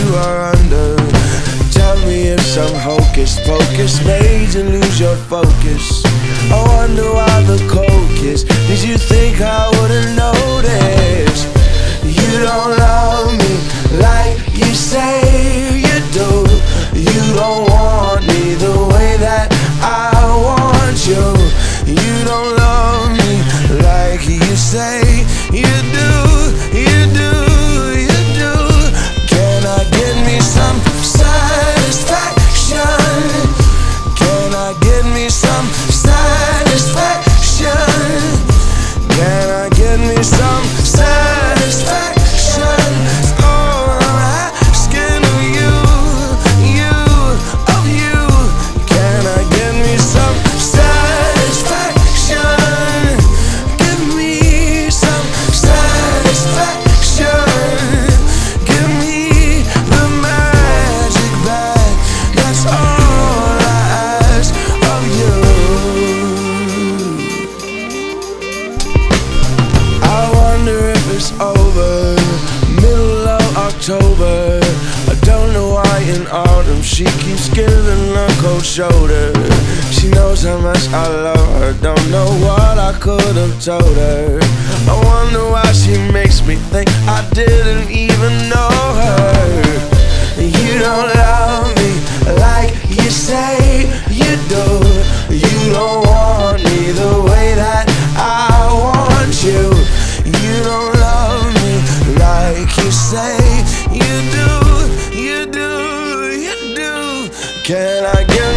are under. Tell me if some hocus pocus made you lose your focus. I wonder why the coke is. Did you think I wouldn't notice? You don't love me like you say you do. You don't want me the way that I want you. You don't love me like you say you do. You do, you do. Can I get me some satisfaction? Can I get me some satisfaction? Can I get me some satisfaction? Oh, I'm asking of you, of you. Can I get me some satisfaction? Give me some satisfaction. Give me the magic bag. That's all I ask of you. I wonder if it's over, middle of October. I don't know why in autumn she keeps giving a cold shoulder. She knows how much I love her, don't know what I could have told her. I wonder why she makes me think I didn't even know her. You don't love me like you say you do. You don't want me the way that I want you. You don't love me like you say you do. You do, you do. Can I get